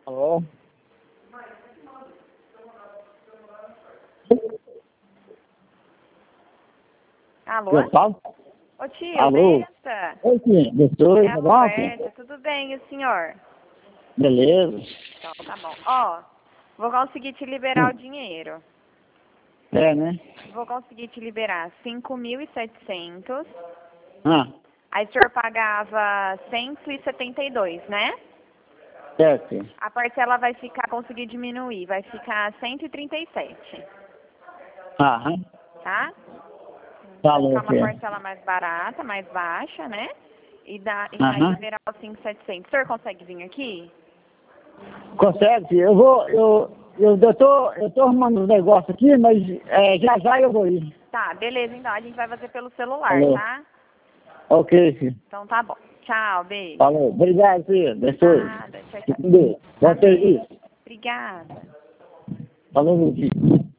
Alô? Alô? Eu falo? Ô tio, Alô? bença. Oi, sim. Doutor, É a tá bom, Roberta, tudo bem, e o senhor? Beleza. Então, tá bom. Ó, vou conseguir te liberar o dinheiro. É, né? Vou conseguir te liberar 5.700. Ah, Aí o senhor pagava 172, né? certo. A parcela vai ficar, conseguir diminuir, vai ficar 137, Aham. tá? Vai Falou, ficar uma filho. parcela mais barata, mais baixa, né? E vai Aham. liberar os 5.700. O senhor consegue vir aqui? Consegue, filho? Eu tô arrumando um negócio aqui, mas já já eu vou ir. Tá, beleza, então a gente vai fazer pelo celular, Falou. tá? Ok, filho. Então tá bom. Tchau, beijo. Falou. Obrigado, filho. Abençoe. Nada, tchau, Fique tchau. com Deus. Bom Amém. serviço. Obrigada. Falou, meu filho.